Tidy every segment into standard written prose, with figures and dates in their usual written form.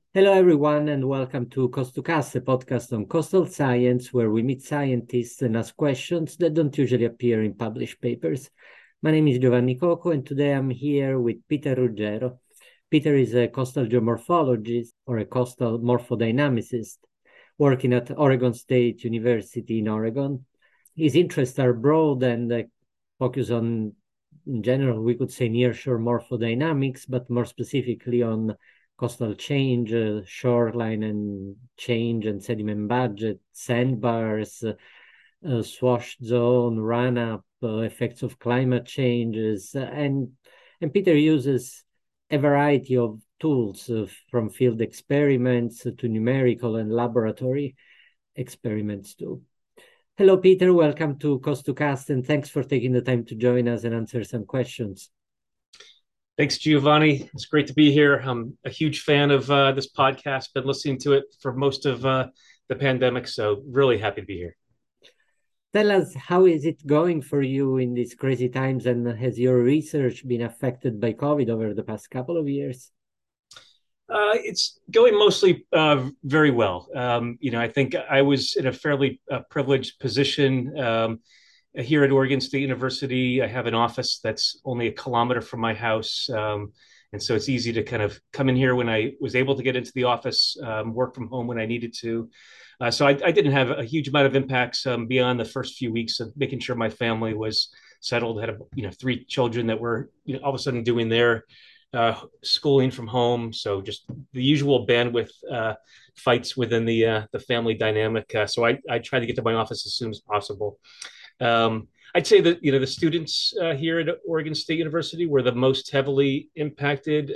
Hello, everyone, and welcome to Coast to Cast, a podcast on coastal science where we meet scientists and ask questions that don't usually appear in published papers. My name is Giovanni Coco, and today I'm here with Peter Ruggero. Peter is a coastal geomorphologist or a coastal morphodynamicist working at Oregon State University in Oregon. His interests are broad and focus on, in general, we could say nearshore morphodynamics, but more specifically on coastal change, shoreline and change and sediment budget, sandbars, swash zone, run-up, effects of climate changes, and Peter uses a variety of tools from field experiments to numerical and laboratory experiments too. Hello, Peter. Welcome to Coast to Cast, and thanks for taking the time to join us and answer some questions. Thanks, Giovanni. It's great to be here. I'm a huge fan of this podcast. Been listening to it for most of the pandemic, so really happy to be here. Tell us, how is it going for you in these crazy times, and has your research been affected by COVID over the past couple of years? It's going mostly very well. I think I was in a fairly privileged position here at Oregon State University. I have an office that's only a kilometer from my house. And so it's easy to kind of come in here when I was able to get into the office, work from home when I needed to. So I didn't have a huge amount of impacts beyond the first few weeks of making sure my family was settled. I had three children that were all of a sudden doing their schooling from home. So just the usual bandwidth fights within the family dynamic. So I tried to get to my office as soon as possible. I'd say that the students here at Oregon State University were the most heavily impacted.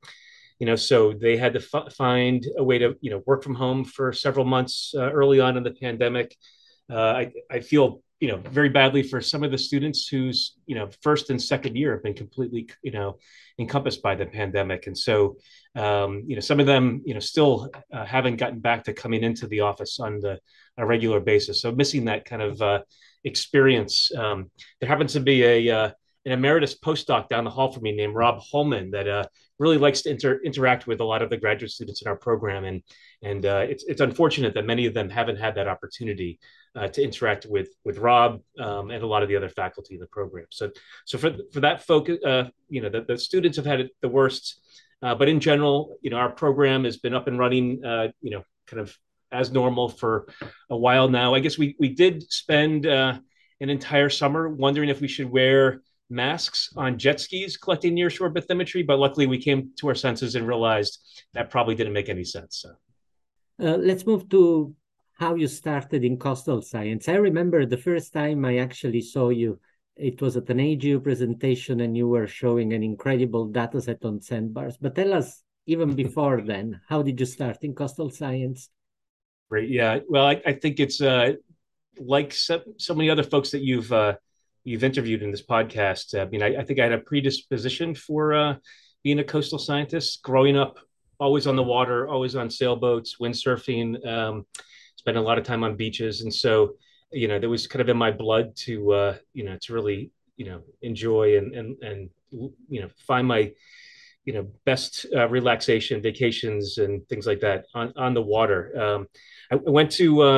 So they had to find a way to work from home for several months early on in the pandemic. I feel very badly for some of the students whose first and second year have been completely encompassed by the pandemic, and so some of them still haven't gotten back to coming into the office on a regular basis. So missing that kind of experience. There happens to be an emeritus postdoc down the hall from me named Rob Holman that really likes to interact with a lot of the graduate students in our program, and it's unfortunate that many of them haven't had that opportunity to interact with Rob and a lot of the other faculty in the program. So for that focus, the students have had it the worst, but in general, our program has been up and running, kind of as normal for a while now. I guess we did spend an entire summer wondering if we should wear masks on jet skis collecting nearshore bathymetry, but luckily we came to our senses and realized that probably didn't make any sense. So. Let's move to how you started in coastal science. I remember the first time I actually saw you, it was at an AGU presentation and you were showing an incredible data set on sandbars. But tell us, even before then, how did you start in coastal science? Great. Yeah. Well, I think it's like so many other folks that you've interviewed in this podcast. I mean, I think I had a predisposition for being a coastal scientist. Growing up, always on the water, always on sailboats, windsurfing, spending a lot of time on beaches, and so there was kind of in my blood to to really enjoy and find my best relaxation vacations and things like that on the water. I went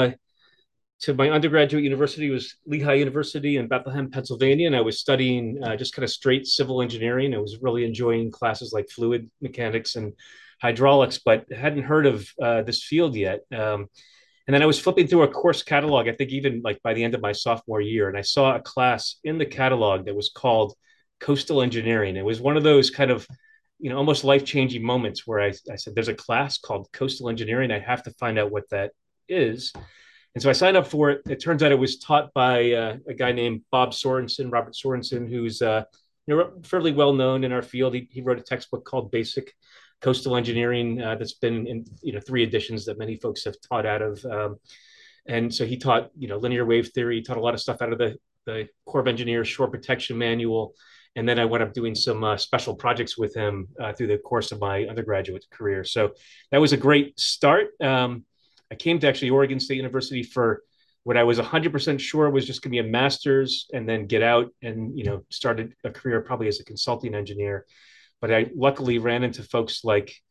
to my undergraduate university, was Lehigh University in Bethlehem, Pennsylvania, and I was studying just kind of straight civil engineering. I was really enjoying classes like fluid mechanics and hydraulics, but hadn't heard of this field yet. And then I was flipping through a course catalog, I think even like by the end of my sophomore year, and I saw a class in the catalog that was called Coastal Engineering. It was one of those kind of almost life-changing moments where I said, there's a class called Coastal Engineering. I have to find out what that is. And so I signed up for it. It turns out it was taught by a guy named Bob Sorensen, Robert Sorensen, who's fairly well known in our field. He wrote a textbook called Basic Coastal Engineering that's been in three editions that many folks have taught out of. And so he taught linear wave theory. He taught a lot of stuff out of the Corps of Engineers Shore Protection Manual. And then I went up doing some special projects with him through the course of my undergraduate career. So that was a great start. I came to actually Oregon State University for what I was 100% sure was just going to be a master's and then get out and, started a career probably as a consulting engineer. But I luckily ran into folks like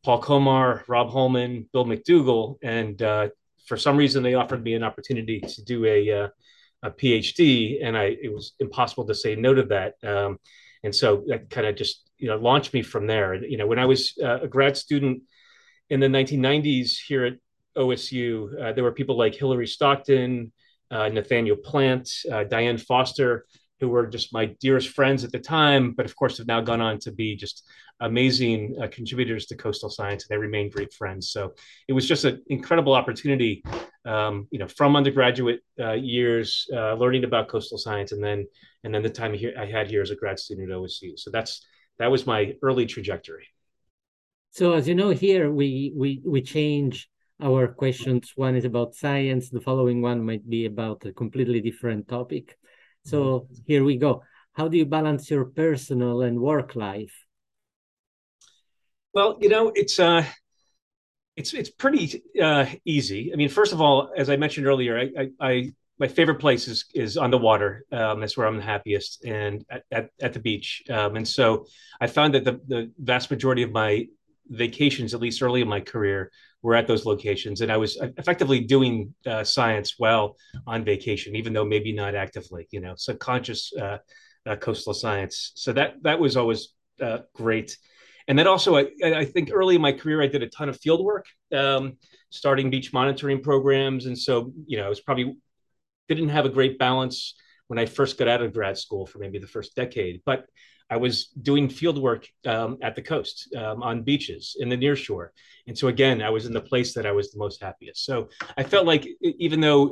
Paul Komar, Rob Holman, Bill McDougall, and for some reason they offered me an opportunity to do a PhD, and it was impossible to say no to that. And so that kind of just launched me from there. And when I was a grad student in the 1990s here at OSU, there were people like Hillary Stockton, Nathaniel Plant, Diane Foster, who were just my dearest friends at the time, but of course have now gone on to be just amazing contributors to coastal science, and they remain great friends. So it was just an incredible opportunity, from undergraduate years, learning about coastal science, and then the time here I had here as a grad student at OSU. So that was my early trajectory. So as you know, here we change our questions. One is about science. The following one might be about a completely different topic. So here we go. How do you balance your personal and work life? Well, it's pretty easy. I mean, first of all, as I mentioned earlier, I my favorite place is on the water. That's where I'm the happiest, and at the beach. And so I found that the vast majority of my vacations, at least early in my career, were at those locations, and I was effectively doing science while on vacation, even though maybe not actively. Subconscious coastal science. So that was always great. And then also, I think early in my career, I did a ton of field work, starting beach monitoring programs. And so, I was probably didn't have a great balance when I first got out of grad school for maybe the first decade, but I was doing field work at the coast, on beaches in the near shore. And so again, I was in the place that I was the most happiest. So I felt like even though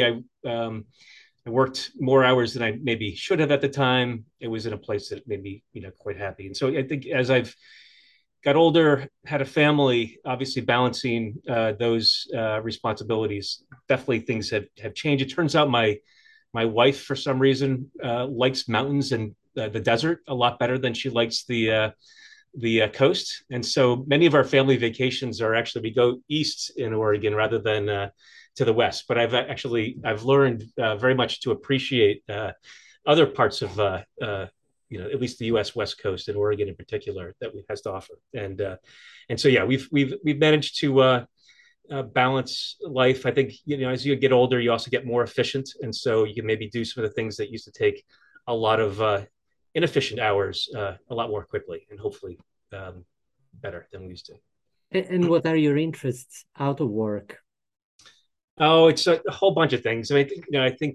I worked more hours than I maybe should have at the time, it was in a place that made me, quite happy. And so I think as I've got older, had a family, obviously balancing those responsibilities, definitely things have changed. It turns out my wife, for some reason, likes mountains and the desert a lot better than she likes the coast. And so many of our family vacations are actually, we go east in Oregon rather than to the west. But I've learned very much to appreciate other parts of at least the U.S. West Coast and Oregon in particular that we has to offer. And so yeah, we've managed to balance life. I think as you get older, you also get more efficient, and so you can maybe do some of the things that used to take a lot of inefficient hours a lot more quickly, and hopefully better than we used to. And what are your interests out of work? Oh, it's a whole bunch of things. I think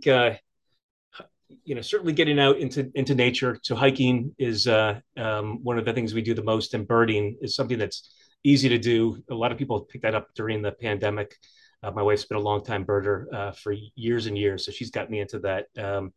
certainly getting out into nature. So hiking is one of the things we do the most, and birding is something that's easy to do. A lot of people picked that up during the pandemic. My wife's been a long time birder for years and years, so she's got me into that.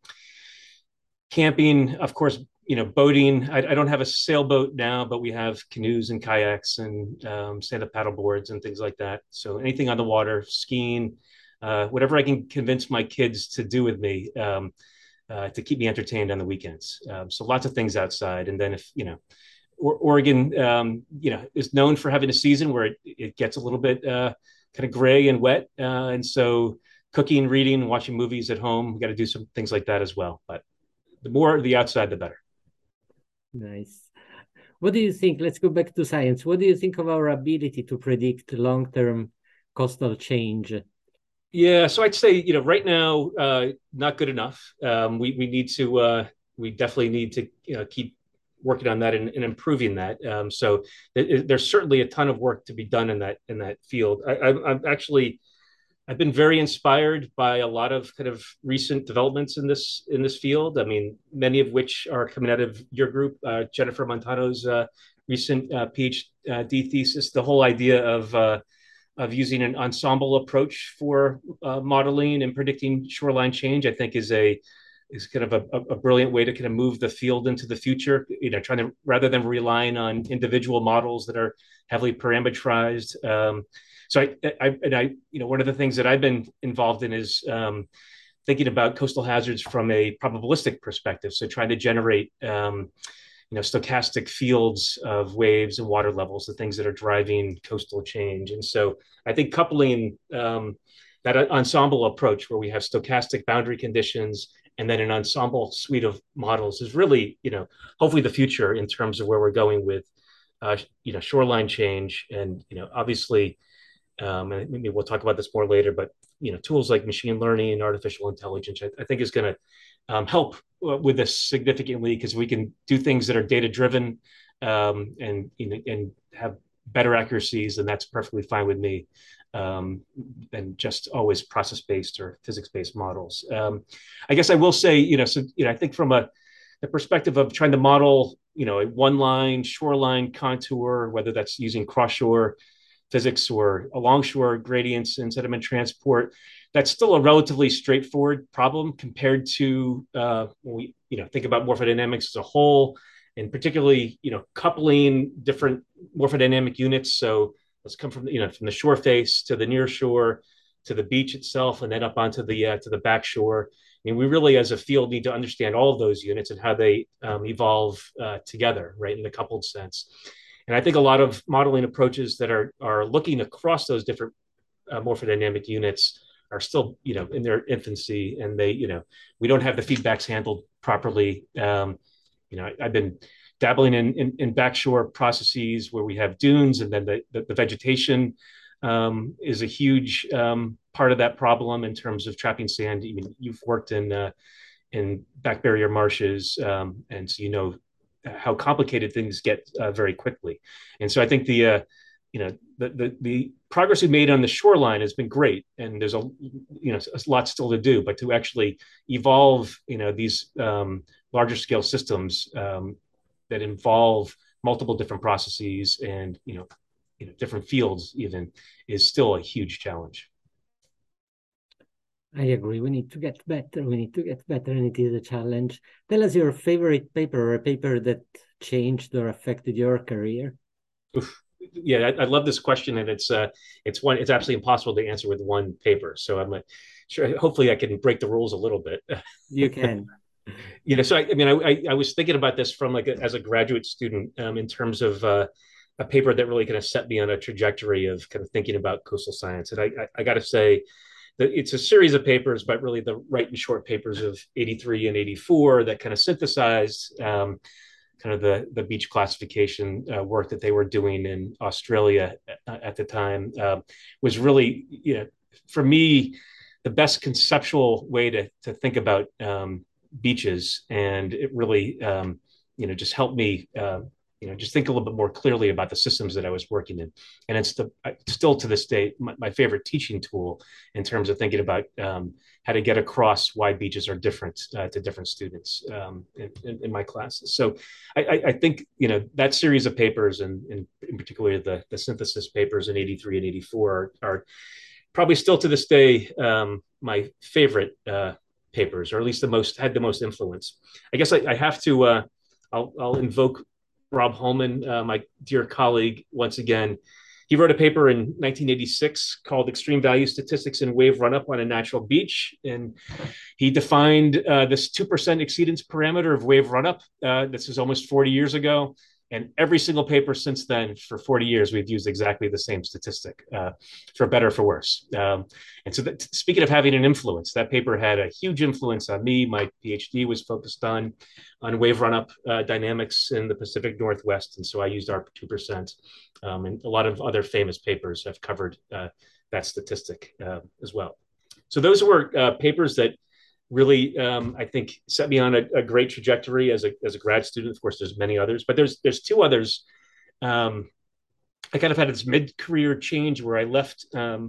Camping, of course, boating. I don't have a sailboat now, but we have canoes and kayaks and stand-up paddle boards and things like that. So anything on the water, skiing, whatever I can convince my kids to do with me to keep me entertained on the weekends. So lots of things outside. And then Oregon, is known for having a season where it gets a little bit kind of gray and wet. And so cooking, reading, watching movies at home, we got to do some things like that as well. But the more the outside, the better. Nice. What do you think? Let's go back to science. What do you think of our ability to predict long-term coastal change? Yeah, so I'd say, right now, not good enough. We definitely need to, keep working on that and improving that. So there's certainly a ton of work to be done in that field. I've been very inspired by a lot of kind of recent developments in this field. I mean, many of which are coming out of your group, Jennifer Montano's recent PhD thesis. The whole idea of using an ensemble approach for modeling and predicting shoreline change, I think is kind of a brilliant way to kind of move the field into the future. Trying to, rather than relying on individual models that are heavily parametrized. So one of the things that I've been involved in is thinking about coastal hazards from a probabilistic perspective. So trying to generate stochastic fields of waves and water levels, the things that are driving coastal change. And so I think coupling that ensemble approach where we have stochastic boundary conditions and then an ensemble suite of models is really, hopefully the future in terms of where we're going with shoreline change, and obviously, and maybe we'll talk about this more later, but tools like machine learning and artificial intelligence, I think is going to help with this significantly, because we can do things that are data driven, and have better accuracies, and that's perfectly fine with me, than just always process based or physics based models. I guess I will say, I think from the perspective of trying to model, a one line shoreline contour, whether that's using cross shore physics or alongshore gradients and sediment transport, that's still a relatively straightforward problem compared to when we think about morphodynamics as a whole, and particularly coupling different morphodynamic units. So let's come from the shore face to the near shore to the beach itself, and then up onto the back shore. I mean, we really, as a field, need to understand all of those units and how they evolve together, right, in a coupled sense. And I think a lot of modeling approaches that are looking across those different morphodynamic units are still, in their infancy, and we don't have the feedbacks handled properly. I've been dabbling in backshore processes where we have dunes, and then the vegetation is a huge part of that problem in terms of trapping sand. I mean, you've worked in back barrier marshes, and so how complicated things get very quickly. And so I think the progress we've made on the shoreline has been great, and there's a lot still to do, but to actually evolve these larger scale systems that involve multiple different processes and different fields even, is still a huge challenge. I agree. We need to get better. We need to get better, and it is a challenge. Tell us your favorite paper, or a paper that changed or affected your career. Oof. Yeah, I love this question, and it's absolutely impossible to answer with one paper. So I'm sure, hopefully, I can break the rules a little bit. You can. So I was thinking about this from as a graduate student, in terms of a paper that really kind of set me on a trajectory of kind of thinking about coastal science. And I got to say that it's a series of papers, but really the Wright and Short papers of 83 and 84 that kind of synthesized kind of the beach classification work that they were doing in Australia at the time, was really, for me, the best conceptual way to think about beaches. And it really, just helped me, just think a little bit more clearly about the systems that I was working in. And it's still to this day, my favorite teaching tool in terms of thinking about how to get across why beaches are different to different students in my classes. So I think, that series of papers, and in particular the synthesis papers in 83 and 84 are probably still to this day my favorite papers, or at least had the most influence. I guess I have to, I'll invoke Rob Holman, my dear colleague, once again. He wrote a paper in 1986 called Extreme Value Statistics in Wave Runup on a Natural Beach. And he defined this 2% exceedance parameter of wave runup. This is almost 40 years ago. And every single paper since then, for 40 years, we've used exactly the same statistic, for better or for worse. And so speaking of having an influence, that paper had a huge influence on me. My PhD was focused on wave runup dynamics in the Pacific Northwest. And so I used our 2%. And a lot of other famous papers have covered that statistic as well. So those were papers that really, I think, set me on a great trajectory as a grad student. Of course, there's many others, but there's two others. I kind of had this mid-career change where I left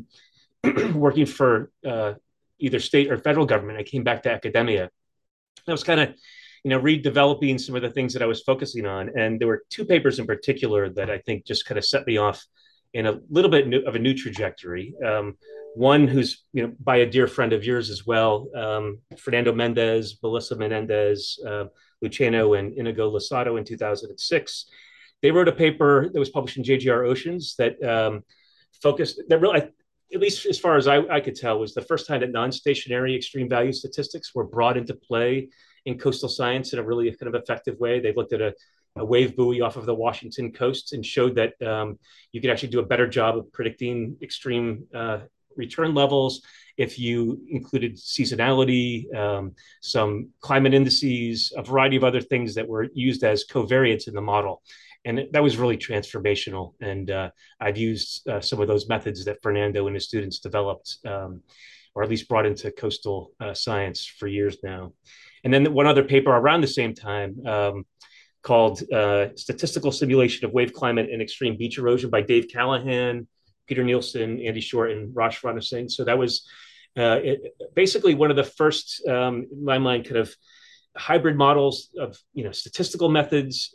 working for either state or federal government. I came back to academia. I was kind of, redeveloping some of the things that I was focusing on. And there were two papers in particular that I think just kind of set me off in a little bit of a new trajectory. One who's, by a dear friend of yours as well, Fernando Mendez, Melissa Menendez, Luciano, and Inigo Losado in 2006. They wrote a paper that was published in JGR Oceans that focused, that really, at least as far as I could tell, was the first time that non-stationary extreme value statistics were brought into play in coastal science in a really kind of effective way. They looked at a wave buoy off of the Washington coast and showed that you could actually do a better job of predicting extreme return levels if you included seasonality, some climate indices, a variety of other things that were used as covariates in the model. And that was really transformational. And I've used some of those methods that Fernando and his students developed, or at least brought into coastal science for years now. And then one other paper around the same time called Statistical Simulation of Wave Climate and Extreme Beach Erosion by Dave Callahan, Peter Nielsen, Andy Short, and Raj Ranasinghe. So that was basically one of the first, in my mind, kind of hybrid models of statistical methods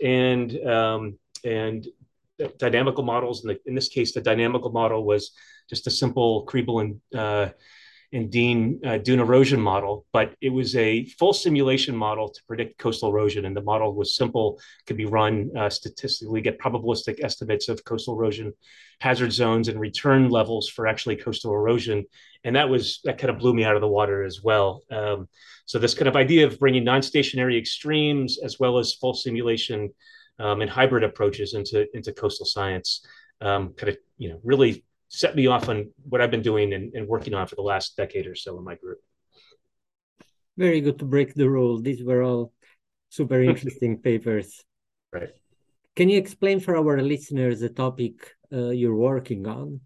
and dynamical models. In this case, the dynamical model was just a simple Kriebel and Dean dune erosion model, but it was a full simulation model to predict coastal erosion. And the model was simple, could be run statistically, get probabilistic estimates of coastal erosion hazard zones and return levels for actually coastal erosion. And that kind of blew me out of the water as well. So this kind of idea of bringing non-stationary extremes as well as full simulation and hybrid approaches into coastal science kind of really set me off on what I've been doing and working on for the last decade or so in my group. Very good to break the rule. These were all super interesting papers. Right. Can you explain for our listeners the topic you're working on?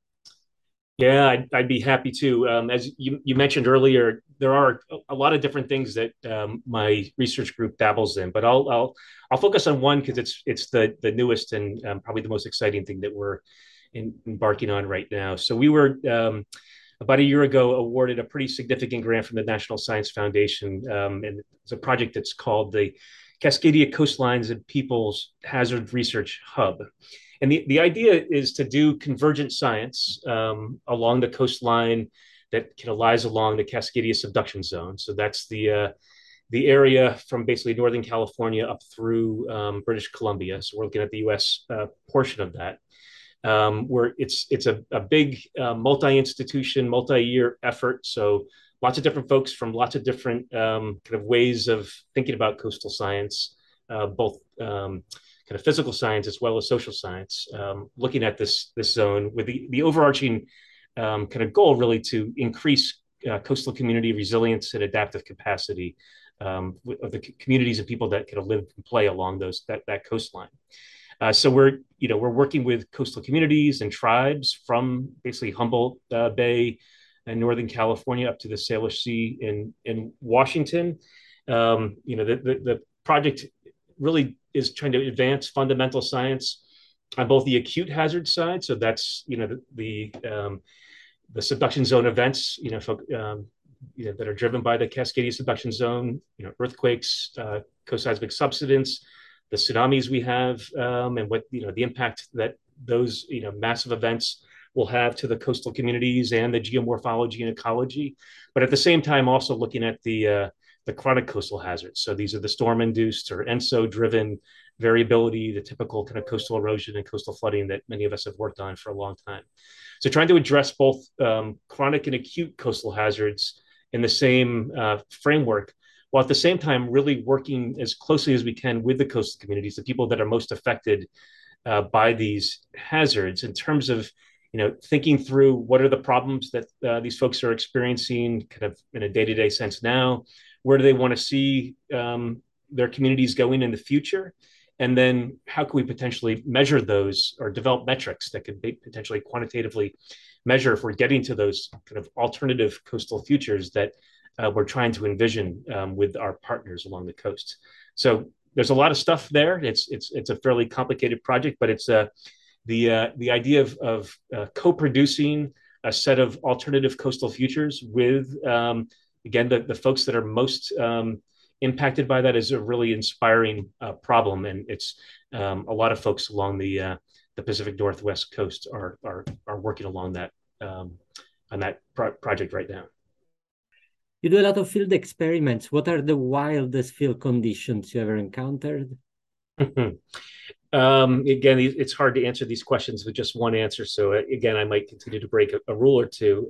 Yeah, I'd be happy to. As you mentioned earlier, there are a lot of different things that my research group dabbles in, but I'll focus on one because it's the newest and probably the most exciting thing that we're embarking on right now. So we were about a year ago awarded a pretty significant grant from the National Science Foundation, and it's a project that's called the Cascadia Coastlines and Peoples Hazard Research Hub. And the idea is to do convergent science along the coastline that lies along the Cascadia subduction zone. So that's the area from basically Northern California up through British Columbia. So we're looking at the U.S. Portion of that. Where it's a big multi-institution, multi-year effort. So lots of different folks from lots of different kind of ways of thinking about coastal science, both kind of physical science as well as social science, looking at this zone with the overarching kind of goal really to increase coastal community resilience and adaptive capacity of the communities and people that kind of live and play along that coastline. So we're working with coastal communities and tribes from basically Humboldt Bay and Northern California up to the Salish Sea in Washington. The project really is trying to advance fundamental science on both the acute hazard side. So that's the subduction zone events that are driven by the Cascadia subduction zone. Earthquakes, coseismic subsidence, the tsunamis we have, and what the impact that those massive events will have to the coastal communities and the geomorphology and ecology, but at the same time also looking at the chronic coastal hazards. So these are the storm-induced or ENSO-driven variability, the typical kind of coastal erosion and coastal flooding that many of us have worked on for a long time. So trying to address both chronic and acute coastal hazards in the same framework, while at the same time really working as closely as we can with the coastal communities, the people that are most affected by these hazards, in terms of thinking through what are the problems that these folks are experiencing kind of in a day-to-day sense now, where do they want to see their communities going in the future, and then how can we potentially measure those or develop metrics that could potentially quantitatively measure if we're getting to those kind of alternative coastal futures that we're trying to envision with our partners along the coast. So there's a lot of stuff there. It's a fairly complicated project, but it's the idea of co-producing a set of alternative coastal futures with again the folks that are most impacted by that is a really inspiring problem, and it's a lot of folks along the Pacific Northwest coast are working along that on that project right now. You do a lot of field experiments. What are the wildest field conditions you ever encountered? Again, it's hard to answer these questions with just one answer. So again, I might continue to break a rule or two.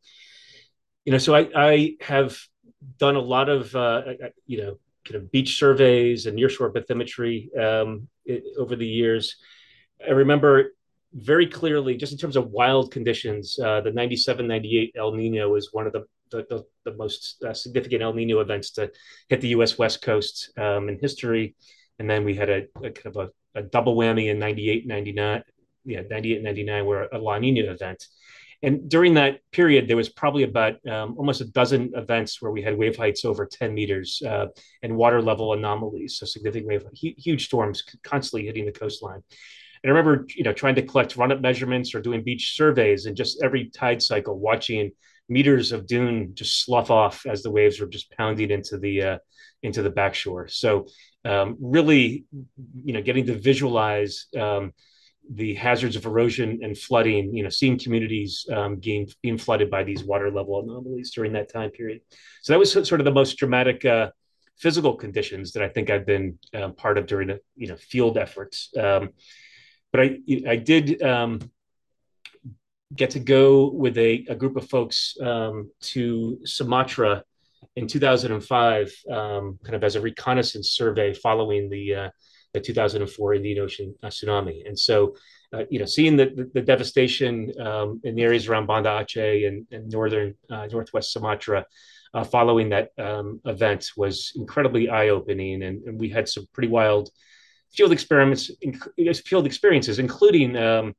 So I have done a lot of kind of beach surveys and nearshore bathymetry over the years. I remember very clearly, just in terms of wild conditions, the 97, 98 El Nino is one of the most significant El Nino events to hit the U.S. West Coast in history. And then we had a kind of a double whammy in 98, 99. Yeah, 98, 99 were a La Nina event. And during that period, there was probably about almost a dozen events where we had wave heights over 10 meters and water level anomalies. So significant huge storms constantly hitting the coastline. And I remember, trying to collect run-up measurements or doing beach surveys, and just every tide cycle, watching meters of dune just slough off as the waves were just pounding into the backshore. So really, getting to visualize the hazards of erosion and flooding, seeing communities being flooded by these water level anomalies during that time period. So that was sort of the most dramatic physical conditions that I think I've been part of during field efforts. But I did get to go with a group of folks to Sumatra in 2005, kind of as a reconnaissance survey following the 2004 Indian Ocean tsunami. And so, seeing the devastation in the areas around Banda Aceh and northwest Sumatra following that event was incredibly eye-opening. And we had some pretty wild field experiences, including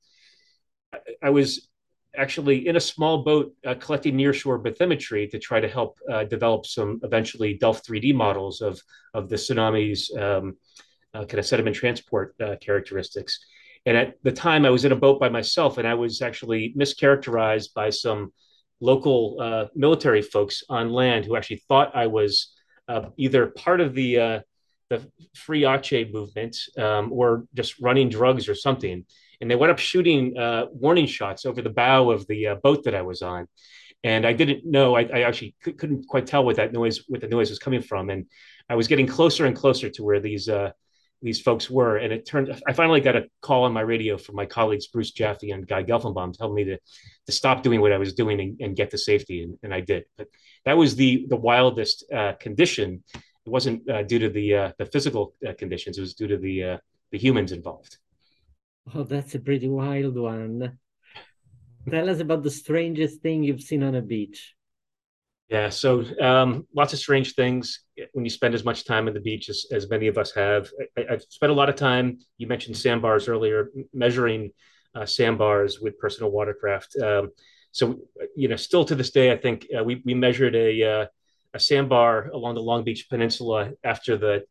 I was actually in a small boat collecting nearshore bathymetry to try to help develop some eventually Delft 3D models of the tsunami's kind of sediment transport characteristics. And at the time, I was in a boat by myself, and I was actually mischaracterized by some local military folks on land who actually thought I was either part of the Free Aceh movement or just running drugs or something. And they went up shooting warning shots over the bow of the boat that I was on. And I didn't know, I actually couldn't quite tell what the noise was coming from. And I was getting closer and closer to where these folks were. And it turned, I finally got a call on my radio from my colleagues, Bruce Jaffe and Guy Gelfenbaum, telling me to stop doing what I was doing and get to safety. And I did. But that was the wildest condition. It wasn't due to the physical conditions. It was due to the humans involved. Oh, that's a pretty wild one. Tell us about the strangest thing you've seen on a beach. Yeah, so lots of strange things when you spend as much time on the beach as many of us have. I've spent a lot of time, you mentioned sandbars earlier, measuring sandbars with personal watercraft. So, still to this day, I think we measured a sandbar along the Long Beach Peninsula after the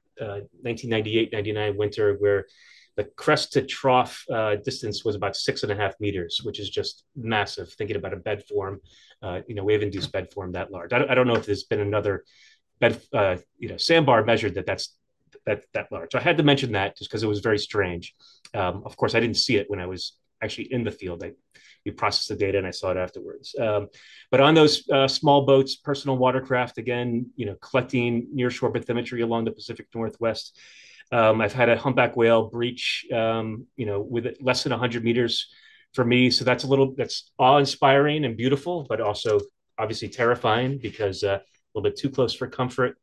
1998-99 winter, where the crest to trough distance was about 6.5 meters, which is just massive. Thinking about a bed form, wave-induced bed form that large. I don't know if there's been another bed, sandbar measured that's that large. So I had to mention that just because it was very strange. Of course, I didn't see it when I was actually in the field. We processed the data and I saw it afterwards. But on those small boats, personal watercraft, again, collecting nearshore bathymetry along the Pacific Northwest. I've had a humpback whale breach, with less than 100 meters for me. So that's awe-inspiring and beautiful, but also obviously terrifying because a little bit too close for comfort.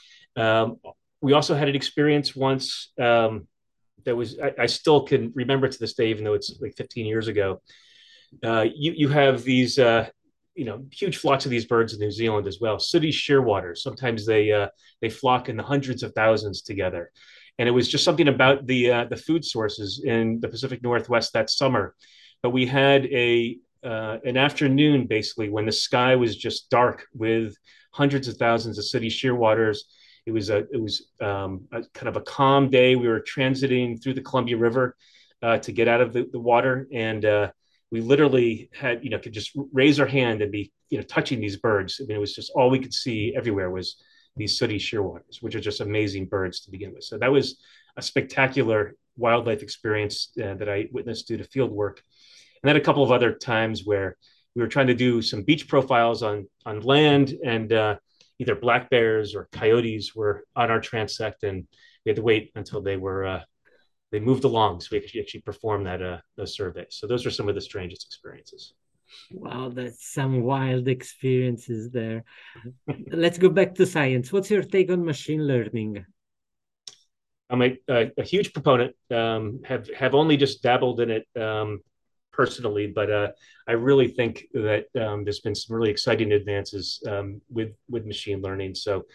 We also had an experience once that was, I still can remember to this day, even though it's like 15 years ago. You have these, huge flocks of these birds in New Zealand as well. Sooty shearwaters. Sometimes they flock in the hundreds of thousands together. And it was just something about the food sources in the Pacific Northwest that summer. But we had an afternoon basically when the sky was just dark with hundreds of thousands of sooty shearwaters. It was a kind of a calm day. We were transiting through the Columbia River to get out of the water, and we literally could just raise our hand and be touching these birds. I mean, it was just all we could see everywhere was these sooty shearwaters, which are just amazing birds to begin with. So that was a spectacular wildlife experience that I witnessed due to field work. And then a couple of other times where we were trying to do some beach profiles on land, and either black bears or coyotes were on our transect, and we had to wait until they moved along so we could actually perform those surveys. So those are some of the strangest experiences. Wow, that's some wild experiences there. Let's go back to science. What's your take on machine learning? I'm a huge proponent. Have only just dabbled in it personally, but I really think that there's been some really exciting advances with machine learning. So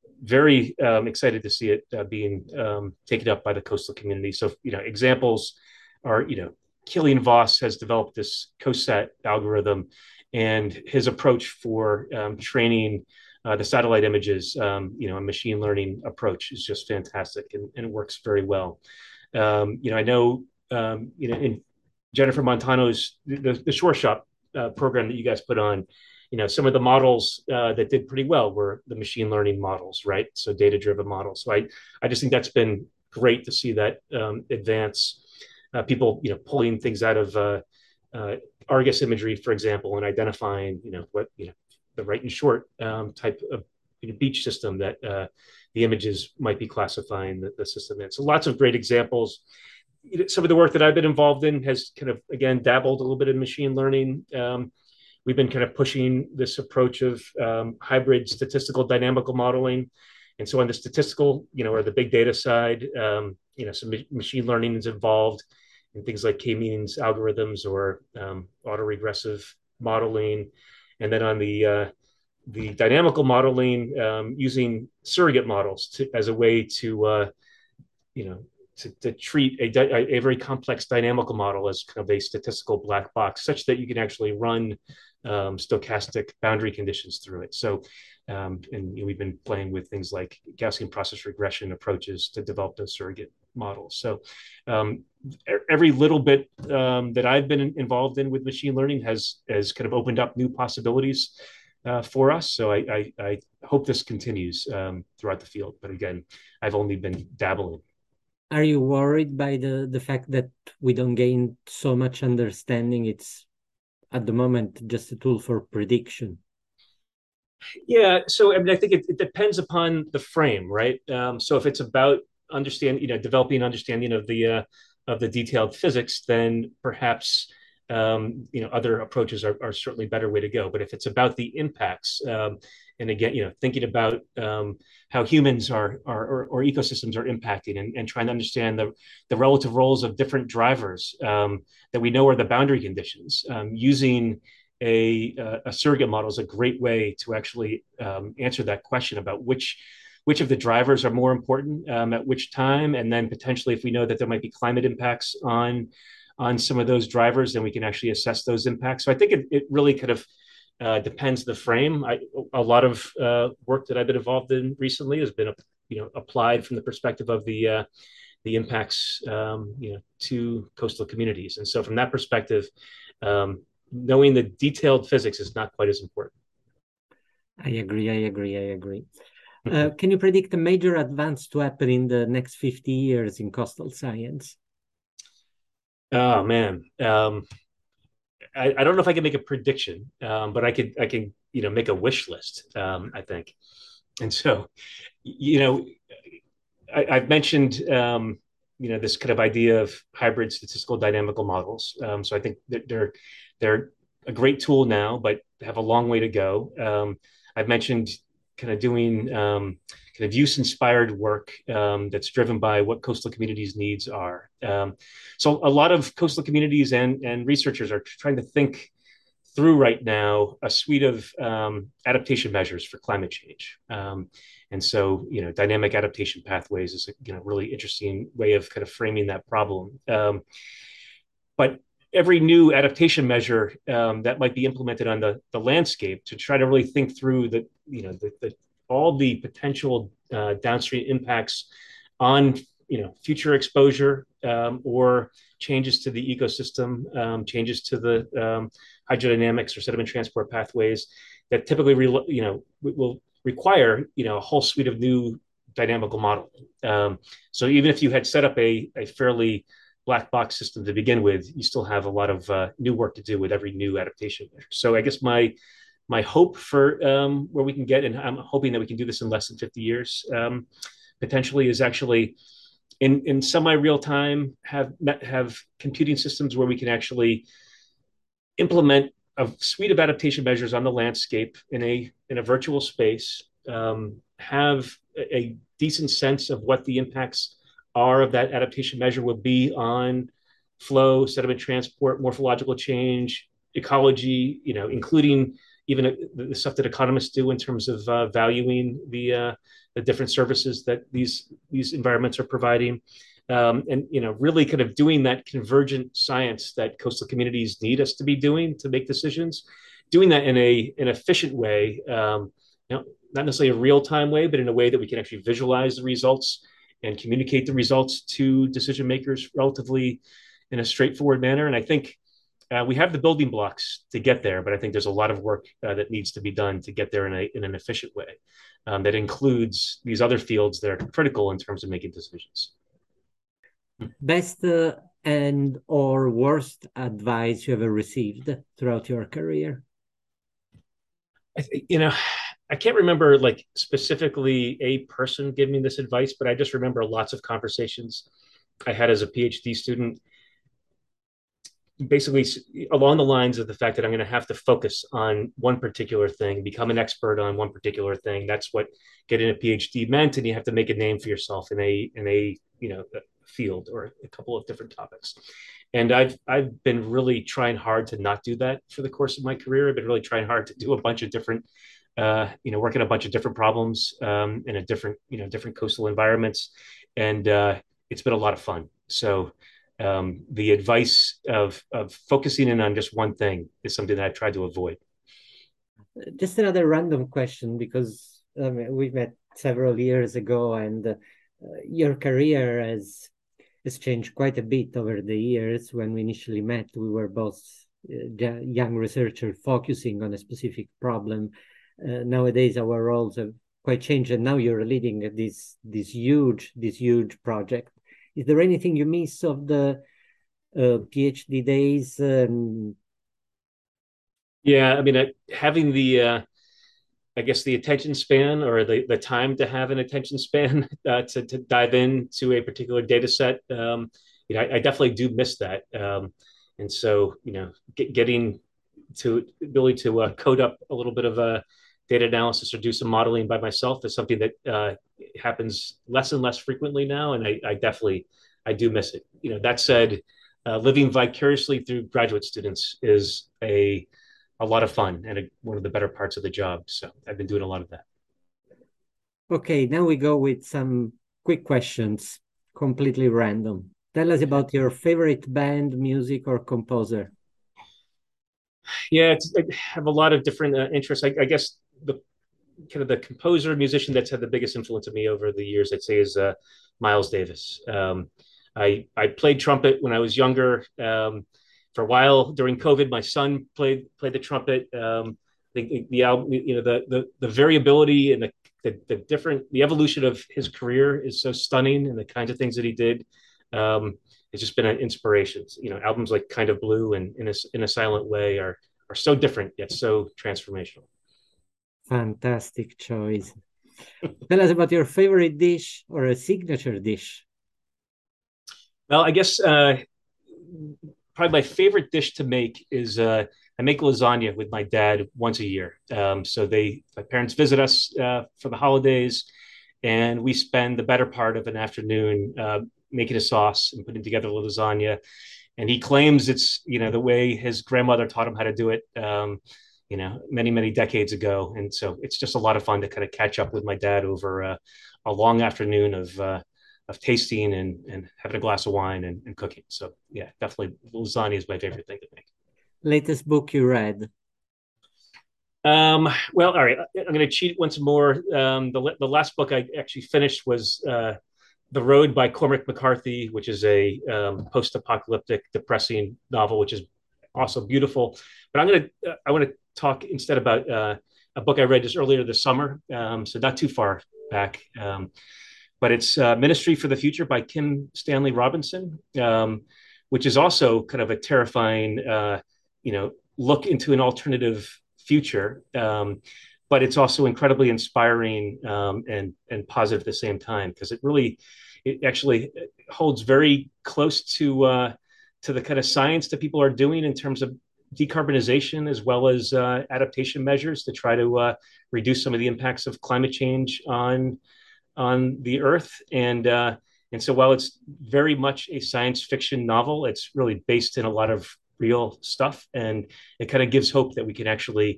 very excited to see it being taken up by the coastal community. So, examples are, Kilian Voss has developed this COSAT algorithm, and his approach for training the satellite images, a machine learning approach is just fantastic, and it works very well. I know, in Jennifer Montano's the Shore Shop program that you guys put on, some of the models that did pretty well were the machine learning models, right? So data-driven models. So I just think that's been great to see that advance. People, pulling things out of Argus imagery, for example, and identifying, what, the right and short type of beach system that the images might be classifying the system in. So lots of great examples. Some of the work that I've been involved in has kind of, again, dabbled a little bit in machine learning. We've been kind of pushing this approach of hybrid statistical dynamical modeling. And so on the statistical, or the big data side, some machine learning is involved in things like k-means algorithms or autoregressive modeling. And then on the dynamical modeling, using surrogate models as a way to, to treat a very complex dynamical model as kind of a statistical black box, such that you can actually run stochastic boundary conditions through it. So, and we've been playing with things like Gaussian process regression approaches to develop those surrogate models. So, every little bit that I've been involved in with machine learning has kind of opened up new possibilities for us. So I hope this continues throughout the field. But again, I've only been dabbling. Are you worried by the fact that we don't gain so much understanding? It's at the moment just a tool for prediction. Yeah, so I mean, I think it depends upon the frame, right? So if it's about developing understanding of the detailed physics, then perhaps other approaches are certainly a better way to go. But if it's about the impacts, and again, thinking about how humans or ecosystems are impacting, and trying to understand the relative roles of different drivers that we know are the boundary conditions, using a surrogate model is a great way to actually answer that question about which of the drivers are more important at which time, and then potentially if we know that there might be climate impacts on some of those drivers, then we can actually assess those impacts. So I think it really kind of depends the frame. A lot of work that I've been involved in recently has been applied from the perspective of the impacts to coastal communities, and so from that perspective, knowing the detailed physics is not quite as important. I agree. Can you predict a major advance to happen in the next 50 years in coastal science? Oh man, I don't know if I can make a prediction, but I can make a wish list. I think, and so I've mentioned this kind of idea of hybrid statistical dynamical models. So I think that they're a great tool now, but have a long way to go. I've mentioned kind of doing kind of use-inspired work that's driven by what coastal communities' needs are. So a lot of coastal communities and researchers are trying to think through right now a suite of adaptation measures for climate change. And so, dynamic adaptation pathways is a really interesting way of kind of framing that problem. But every new adaptation measure that might be implemented on the landscape to try to really think through all the potential downstream impacts on future exposure or changes to the ecosystem, changes to the hydrodynamics or sediment transport pathways that typically will require a whole suite of new dynamical modeling. So even if you had set up a fairly black box system to begin with, you still have a lot of new work to do with every new adaptation measure. So I guess my hope for where we can get, and I'm hoping that we can do this in less than 50 years, potentially, is actually in semi-real time have computing systems where we can actually implement a suite of adaptation measures on the landscape in a virtual space, have a decent sense of what the impacts are of that adaptation measure will be on flow, sediment transport, morphological change, ecology, including even the stuff that economists do in terms of valuing the different services that these environments are providing. And really kind of doing that convergent science that coastal communities need us to be doing to make decisions, doing that in an efficient way, not necessarily a real-time way, but in a way that we can actually visualize the results and communicate the results to decision makers relatively in a straightforward manner. And I think we have the building blocks to get there, but I think there's a lot of work that needs to be done to get there in an efficient way that includes these other fields that are critical in terms of making decisions. Best and or worst advice you ever received throughout your career? I can't remember like specifically a person giving me this advice, but I just remember lots of conversations I had as a PhD student, basically along the lines of the fact that I'm going to have to focus on one particular thing, become an expert on one particular thing. That's what getting a PhD meant, and you have to make a name for yourself in a field or a couple of different topics. And I've been really trying hard to not do that for the course of my career. I've been really trying hard to do a bunch of different, work in a bunch of different problems in a different coastal environments, and it's been a lot of fun. So the advice of focusing in on just one thing is something that I tried to avoid. Just another random question, because we met several years ago, and your career has changed quite a bit over the years. When we initially met, we were both young researchers focusing on a specific problem. Nowadays, our roles have quite changed, and now you're leading this huge project. Is there anything you miss of the PhD days? Yeah, I mean, having I guess the attention span or the time to have an attention span to dive into a particular data set, I definitely do miss that. And so, getting to ability to code up a little bit of a data analysis or do some modeling by myself is something that happens less and less frequently now, and I do miss it. That said, living vicariously through graduate students is a lot of fun and one of the better parts of the job. So I've been doing a lot of that. Okay, now we go with some quick questions, completely random. Tell us about your favorite band, music, or composer. Yeah, I have a lot of different interests. I guess the kind of the composer, musician that's had the biggest influence on me over the years, I'd say, is Miles Davis. I played trumpet when I was younger. For a while during COVID, my son played the trumpet. The album, the variability and the evolution of his career is so stunning, and the kinds of things that he did, it's just been an inspiration. Albums like Kind of Blue and In a Silent Way are so different yet so transformational. Fantastic choice. Tell us about your favorite dish or a signature dish. Well, I guess probably my favorite dish to make is I make lasagna with my dad once a year. So my parents visit us for the holidays, and we spend the better part of an afternoon making a sauce and putting together lasagna. And he claims it's the way his grandmother taught him how to do it, many decades ago. And so it's just a lot of fun to kind of catch up with my dad over a long afternoon of tasting and having a glass of wine and cooking. So yeah, definitely lasagna is my favorite thing to make. Latest book you read? Well, all right, I'm going to cheat once more. The last book I actually finished was The Road by Cormac McCarthy, which is a post-apocalyptic, depressing novel, which is also beautiful. But I want to talk instead about a book I read just earlier this summer, so not too far back. But it's Ministry for the Future by Kim Stanley Robinson, which is also kind of a terrifying, look into an alternative future. But it's also incredibly inspiring and positive at the same time, because it actually holds very close to the kind of science that people are doing in terms of decarbonization, as well as adaptation measures to try to reduce some of the impacts of climate change on the Earth. And so while it's very much a science fiction novel, it's really based in a lot of real stuff, and it kind of gives hope that we can actually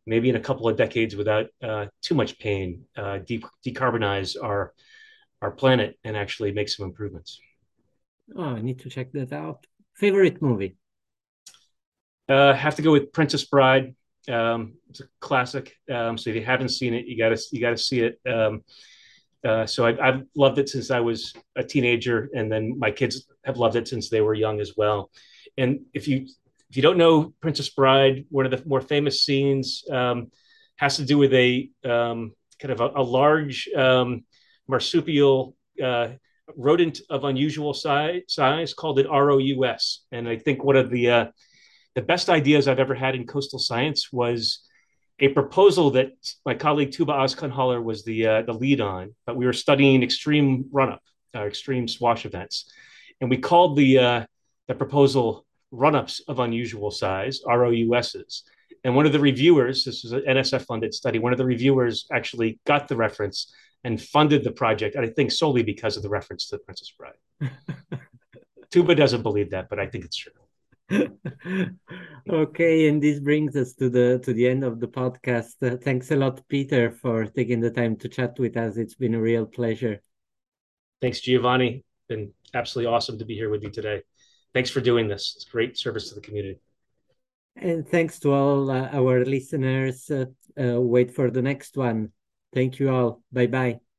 maybe in a couple of decades without too much pain, decarbonize our planet and actually make some improvements. Oh, I need to check that out. Favorite movie? Have to go with Princess Bride. It's a classic. So if you haven't seen it, you gotta see it. So I've loved it since I was a teenager, and then my kids have loved it since they were young as well. And if you don't know Princess Bride, one of the more famous scenes has to do with a kind of a large marsupial rodent of unusual size called an ROUS. And I think one of the best ideas I've ever had in coastal science was a proposal that my colleague Tuba Ozkanhaller was the lead on, but we were studying extreme run-up, extreme swash events, and we called the proposal run-ups of unusual size, ROUSs. And one of the reviewers, this was an NSF funded study, one of the reviewers actually got the reference and funded the project, and I think solely because of the reference to the Princess Bride. Tuba doesn't believe that, but I think it's true. Okay, and this brings us to the end of the podcast. Thanks a lot, Peter, for taking the time to chat with us. It's been a real pleasure. Thanks, Giovanni. Been absolutely awesome to be here with you today. Thanks for doing this. It's great service to the community. And thanks to all our listeners. Wait for the next one. Thank you all. Bye bye.